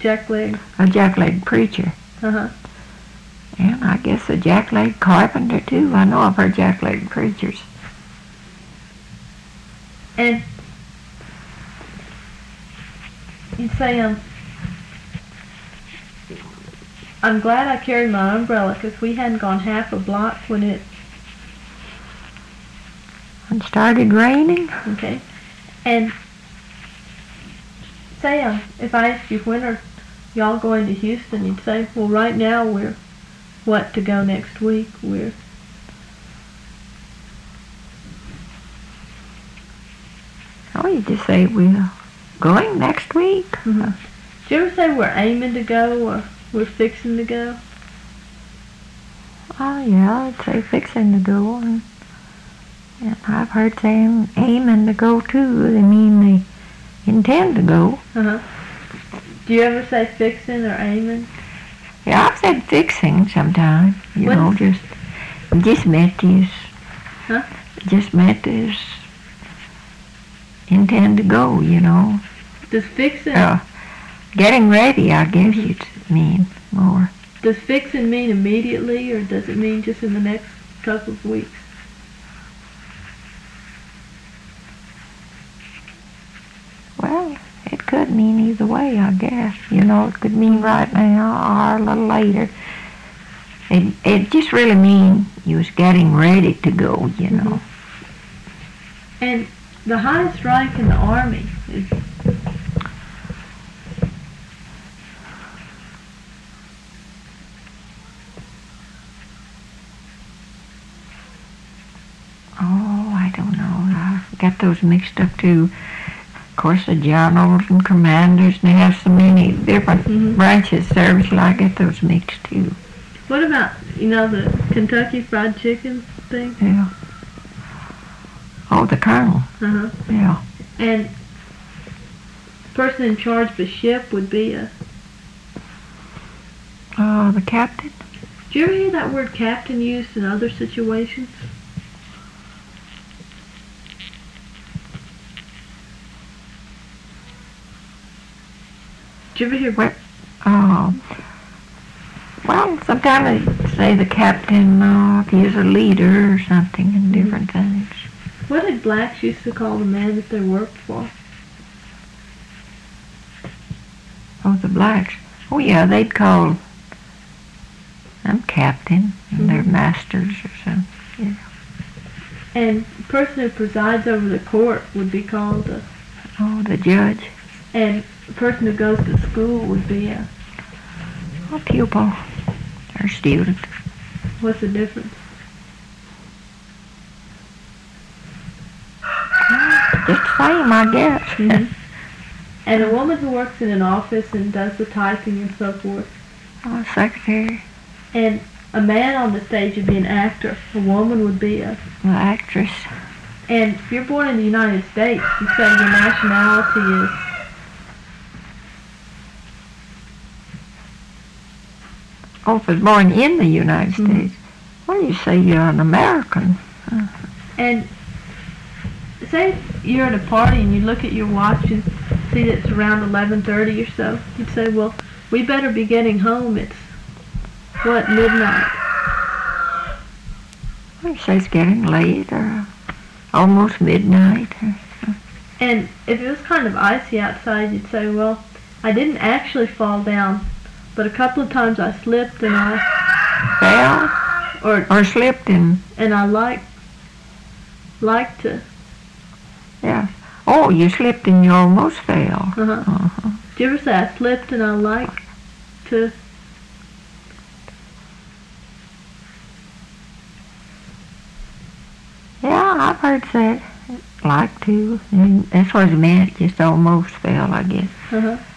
jackleg. A jackleg preacher. Uh-huh. And I guess a jackleg carpenter, too. I know I've heard jackleg preachers. And you say, I'm glad I carried my umbrella because we hadn't gone half a block when it started raining. Okay. And say, if I asked you when are y'all going to Houston, you'd say, well, right now we're to go next week. Oh, you just say we're going next week? Mm-hmm. Did you ever say we're aiming to go or we're fixing to go? Oh, yeah, I'd say fixing to go. And I've heard saying aiming to go, too. They mean they intend to go. Uh-huh. Do you ever say fixing or aiming? Yeah, I've said fixing sometimes. Just meant to intend to go, Does fixing... getting ready, I guess you'd mean more. Does fixing mean immediately, or does it mean just in the next couple of weeks? Well, it could mean either way, I guess. It could mean right now or a little later. It just really mean you was getting ready to go, Mm-hmm. And the highest rank in the Army is... Oh, I don't know. I got those mixed up too. Of course, the generals and commanders, and they have so many different branches of service. I get those mixed too. What about, the Kentucky Fried Chicken thing? Yeah. Oh, the colonel. Uh-huh. Yeah. And the person in charge of the ship would be the captain. Do you ever hear that word captain used in other situations? Do you ever hear... Well, sometimes they say the captain, if he's a leader or something, and different things. What did blacks used to call the man that they worked for? Oh, the blacks. Oh, yeah, they'd call them captain, and their masters or something. Yeah. And the person who presides over the court would be called the judge. And the person who goes to school would be a pupil or student. What's the difference? Just the same, I guess. Mm-hmm. And a woman who works in an office and does the typing and so forth. Secretary. And a man on the stage would be an actor. A woman would be a... actress. And if you're born in the United States, you say your nationality is... Oh, if it's born in the United States. Well, you say you're an American. And say you're at a party and you look at your watch and see that it's around 11:30 or so. You'd say, well, we better be getting home. It's, midnight? You say it's getting late or almost midnight. And if it was kind of icy outside, you'd say, well, I didn't actually fall down, but a couple of times I slipped and I... Fell? Or slipped and... And I like to... Yeah. Oh, you slipped and you almost fell. Do you ever say I slipped and I like to... Yeah, I've heard that. Like to. And that's what it meant, just almost fell, I guess.